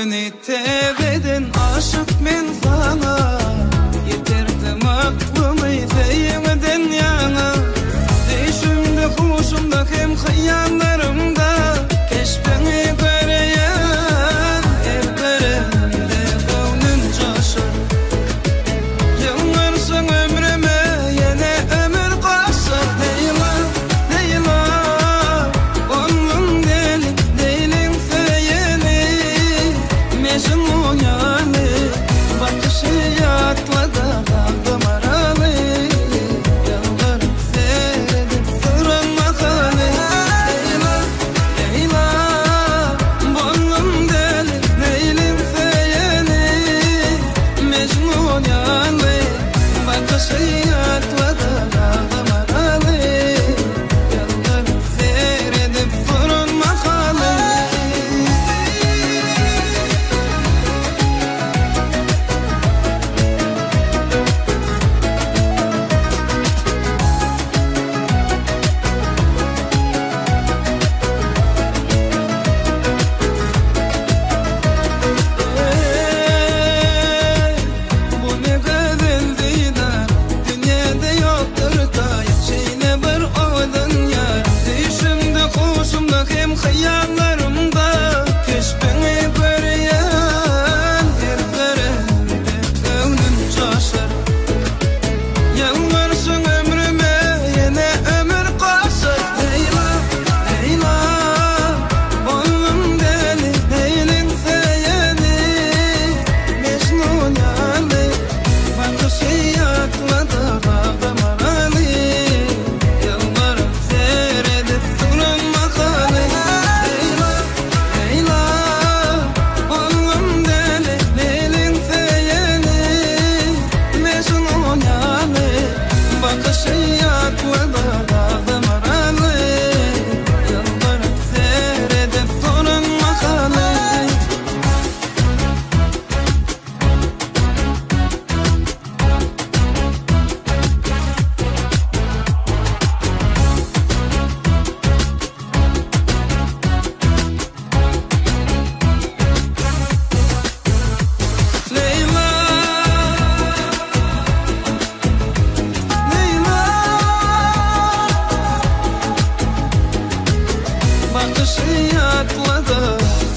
beni teveden aşık men sana yeterdim aklımı değmeden yana düşümde kuşumda hem hıyanlarımda keşfeni göreyen evlerimde gönlüm coşur yılmarsın ömrüme yine ömür kasır Leyla, Leyla gönlüm deli değilim feyeni Mecnun yani bakışı atladı kaldım aralı yalvarıp seyredip duran makale Leyla, Leyla gönlüm deli değilim feyeni Mecnun yani bakışı atladı kaldım aralı yalvarıp seyredip duran makale Bu ne kadar didar dünyada yoktur tayet şeyine bir odun yar düşümde kuşumda hem hıyanlarımda keşfeni göreyen yerlerimde gönlüm coşur yalvarsın ömrüme yine ömür kasır Leyla, Leyla gönlüm deli değilim feyeni Mecnun yani bakışı atladı kaldım aralı yalvarıp seyredip duran makale Leyla, Leyla gönlüm deli değilim feyeni Mecnun yani bakışı atladı kaldım aralı yalvarıp seyredip duran makale Leyla, Leyla bakışı atladı